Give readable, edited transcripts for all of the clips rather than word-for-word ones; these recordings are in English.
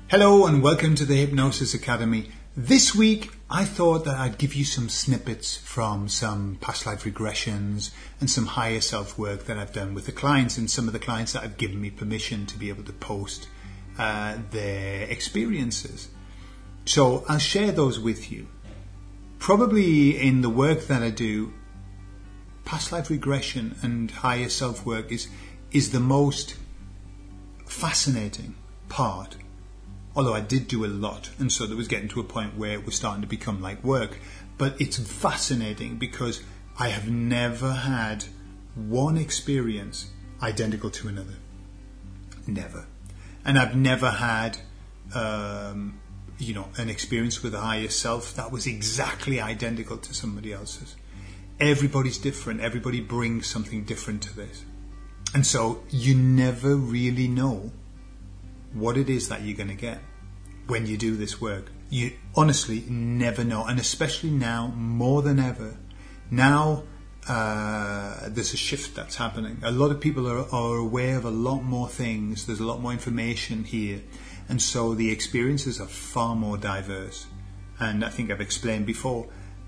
Hello and welcome to the Hypnosis Academy. This week I thought that I'd give you some snippets from some past life regressions and some higher self work that I've done with the clients and some of the clients that have given me permission to be able to post their experiences. So I'll share those with you. Probably in the work that I do, past life regression and higher self work is the most fascinating part. Although I did do a lot, and so there was getting to a point where it was starting to become like work. But it's fascinating because I have never had one experience identical to another. Never. And I've never had, an experience with a higher self that was exactly identical to somebody else's. Everybody's different. Everybody brings something different to this. And so you never really know what it is that you're going to get when you do this work. You honestly never know, and especially now more than ever. Now there's a shift that's happening. A lot of people are aware of a lot more things. There's a lot more information here, and so the experiences are far more diverse. And I think I've explained before,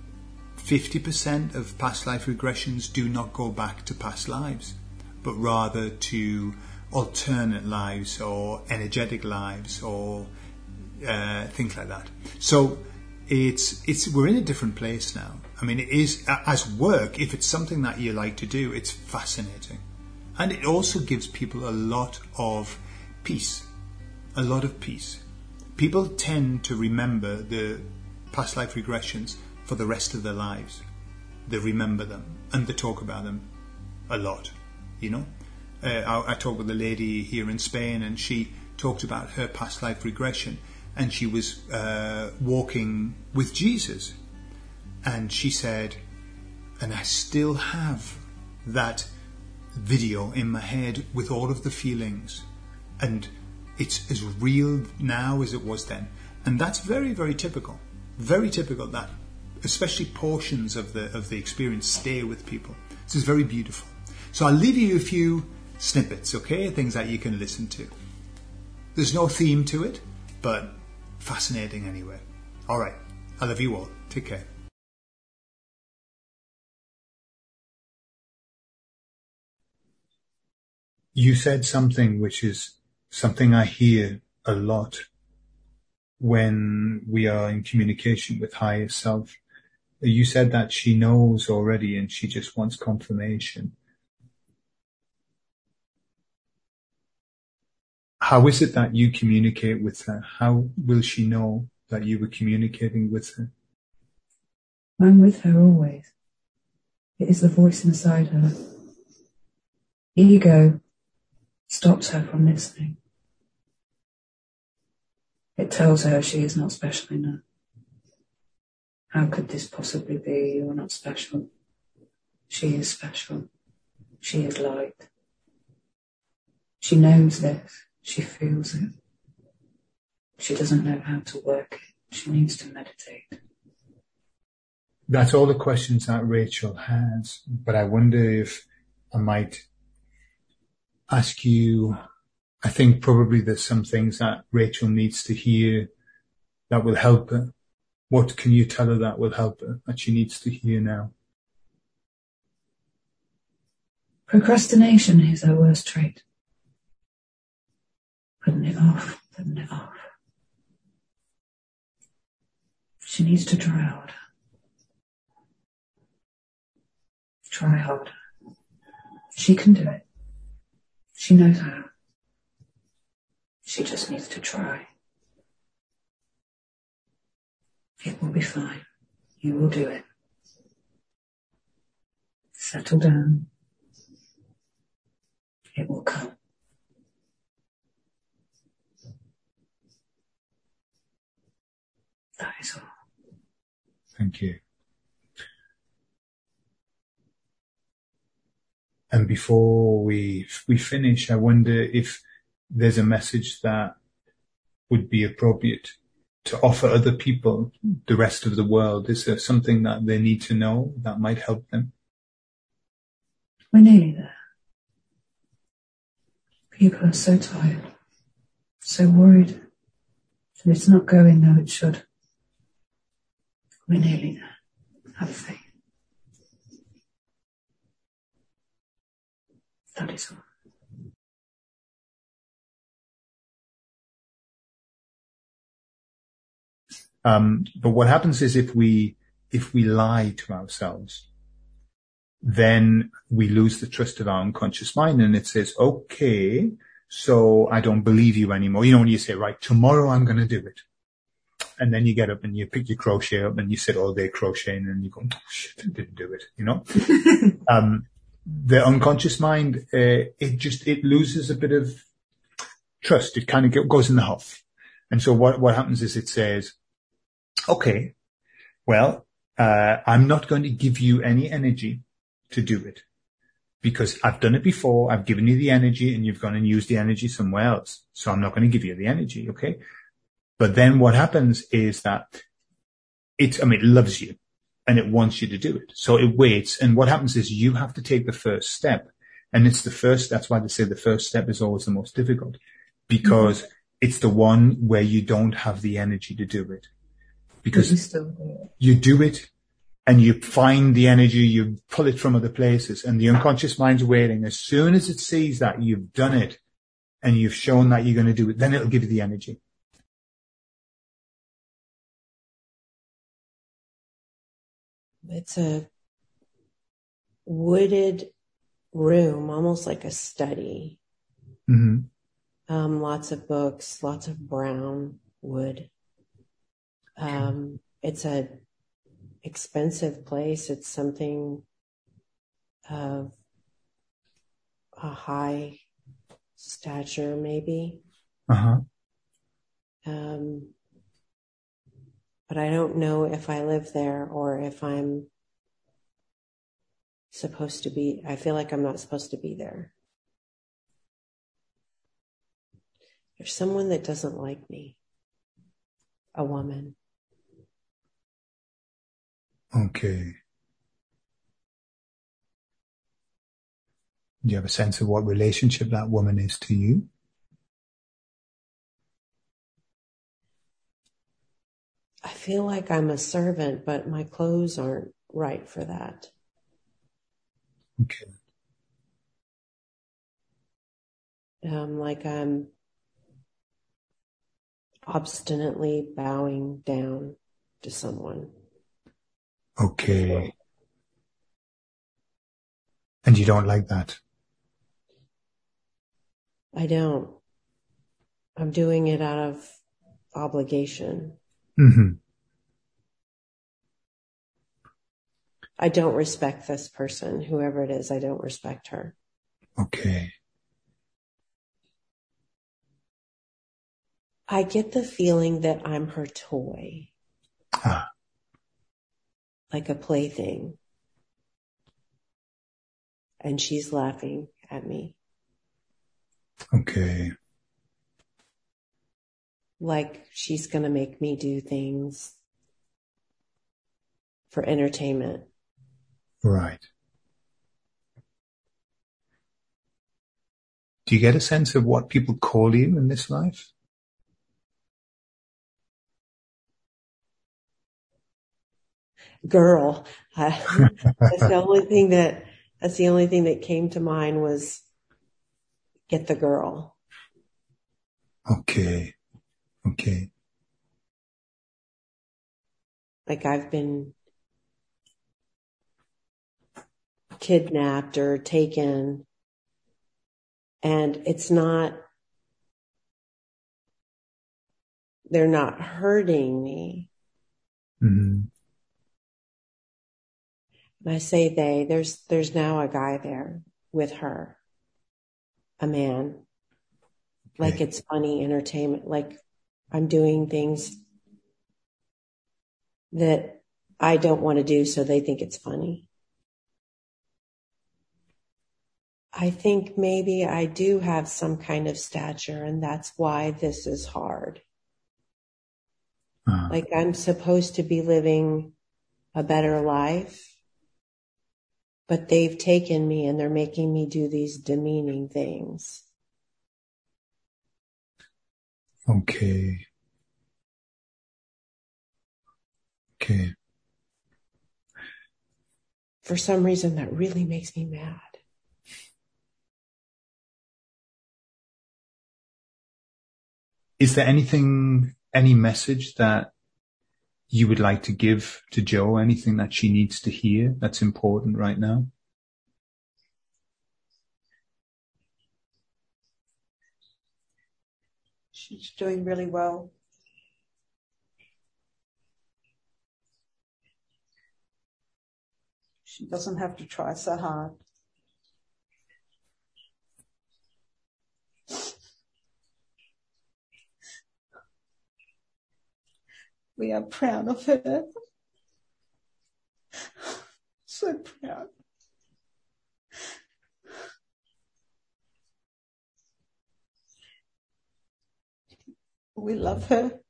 50% of past life regressions do not go back to past lives, but rather to alternate lives or energetic lives or things like that. So we're in a different place now. I mean, it is, as work, if it's something that you like to do, it's fascinating. And it also gives people a lot of peace. A lot of peace. People tend to remember the past life regressions for the rest of their lives. They remember them and they talk about them a lot, you know. I talked with a lady here in Spain, and she talked about her past life regression, and she was walking with Jesus, and she said, and I still have that video in my head with all of the feelings, and it's as real now as it was then. And that's very, very typical that especially portions of the experience stay with people. This is very beautiful. So I'll leave you a few snippets, okay? Things that you can listen to. There's no theme to it, but fascinating anyway. All right. I love you all. Take care. You said something which is something I hear a lot when we are in communication with higher self. You said that she knows already and she just wants confirmation. How is it that you communicate with her? How will she know that you were communicating with her? I'm with her always. It is the voice inside her. Ego stops her from listening. It tells her she is not special enough. How could this possibly be? You are not special. She is special. She is light. She knows this. She feels it. She doesn't know how to work it. She needs to meditate. That's all the questions that Rachel has, but I wonder if I might ask you, I think probably there's some things that Rachel needs to hear that will help her. What can you tell her that will help her, that she needs to hear now? Procrastination is her worst trait. Putting it off. She needs to try harder. Try harder. She can do it. She knows how. She just needs to try. It will be fine. You will do it. Settle down. It will come. That is all. Thank you. And before we finish, I wonder if there's a message that would be appropriate to offer other people, the rest of the world. Is there something that they need to know that might help them? We're nearly there. People are so tired, so worried, So it's not going though it should. We're nearly there. Have faith. That is all. But what happens is if we lie to ourselves, then we lose the trust of our unconscious mind, and it says, okay, so I don't believe you anymore. You know, when you say, right, tomorrow I'm going to do it. And then you get up and you pick your crochet up and you sit all day crocheting and you go, oh shit, I didn't do it, you know? The unconscious mind, it loses a bit of trust. It kind of goes in the huff. And so what happens is it says, okay, well, I'm not going to give you any energy to do it because I've done it before. I've given you the energy and you've gone and used the energy somewhere else. So I'm not going to give you the energy. Okay. But then what happens is that it loves you and it wants you to do it. So it waits. And what happens is you have to take the first step. And that's why they say the first step is always the most difficult because it's the one where you don't have the energy to do it. Because you do it and you find the energy, you pull it from other places and the unconscious mind's waiting. As soon as it sees that you've done it and you've shown that you're going to do it, then it'll give you the energy. It's a wooded room, almost like a study. Mm-hmm. Lots of books, lots of brown wood. It's a expensive place. It's something of a high stature, maybe. Uh-huh. But I don't know if I live there or if I'm supposed to be. I feel like I'm not supposed to be there. There's someone that doesn't like me. A woman. Okay. Do you have a sense of what relationship that woman is to you? I feel like I'm a servant, but my clothes aren't right for that. Okay. Like I'm obstinately bowing down to someone. Okay. And you don't like that? I don't. I'm doing it out of obligation. Mm-hmm. I don't respect this person, whoever it is. I don't respect her. Okay. I get the feeling that I'm her toy. Ah. Like a plaything. And she's laughing at me. Okay. Like she's going to make me do things for entertainment. Right. Do you get a sense of what people call you in this life? Girl. That's the only thing that came to mind was get the girl. Okay. Okay. Like I've been kidnapped or taken, and they're not hurting me. Mm-hmm. And I say there's now a guy there with her, a man. Okay. Like it's funny entertainment, like I'm doing things that I don't want to do, so they think it's funny. I think maybe I do have some kind of stature, and that's why this is hard. Uh-huh. Like I'm supposed to be living a better life, but they've taken me and they're making me do these demeaning things. Okay. Okay. For some reason, that really makes me mad. Is there any message that you would like to give to Jo? Anything that she needs to hear that's important right now? She's doing really well. She doesn't have to try so hard. We are proud of her. So proud. We love her.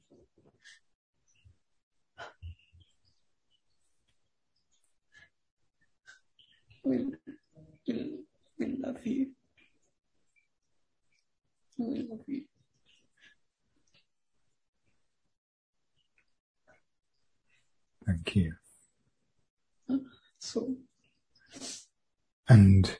We love you. We love you. Thank you. So, and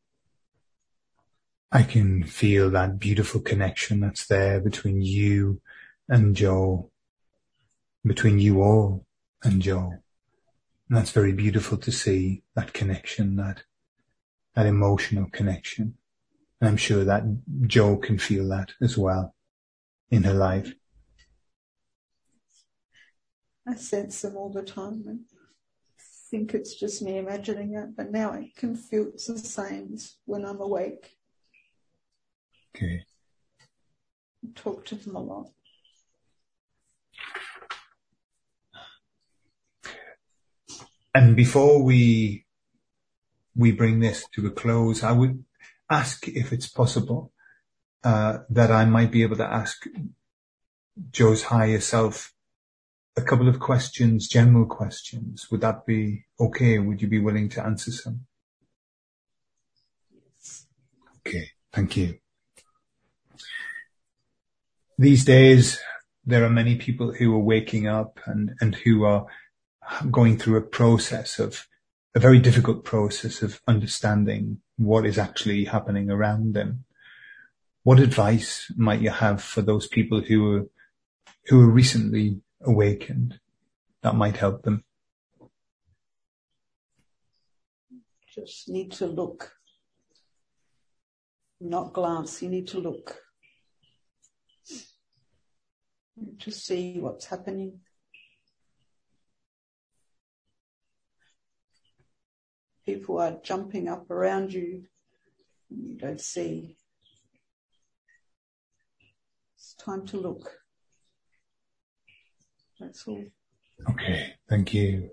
I can feel that beautiful connection that's there between you and Jo, between you all and Jo. And that's very beautiful to see, that connection, that emotional connection. And I'm sure that Jo can feel that as well in her life. I sense them all the time and think it's just me imagining it, but now I can feel it's the same as when I'm awake. Okay. I talk to them a lot. And before we bring this to a close, I would ask if it's possible that I might be able to ask Jo's higher self a couple of questions, general questions. Would that be okay? Would you be willing to answer some? Yes. Okay, thank you. These days, there are many people who are waking up and who are going through a very difficult process of understanding what is actually happening around them. What advice might you have for those people who are recently awakened that might help them? Just need to look, not glance. You need to look to see what's happening. People are jumping up around you and you don't see. It's time to look. That's all. Okay, thank you.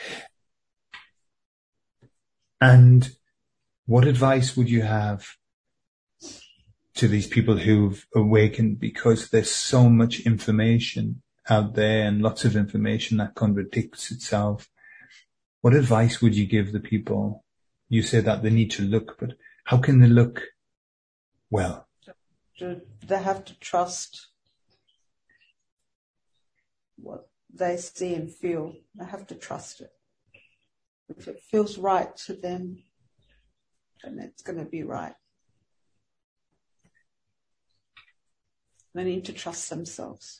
And what advice would you have to these people who've awakened, because there's so much information out there and lots of information that contradicts itself? What advice would you give the people? You say that they need to look, but how can they look well? They have to trust what they see and feel. They have to trust it. If it feels right to them, then it's going to be right. They need to trust themselves.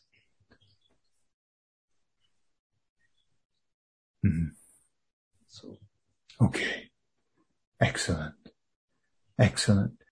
Mm-hmm. So. Okay. Excellent. Excellent.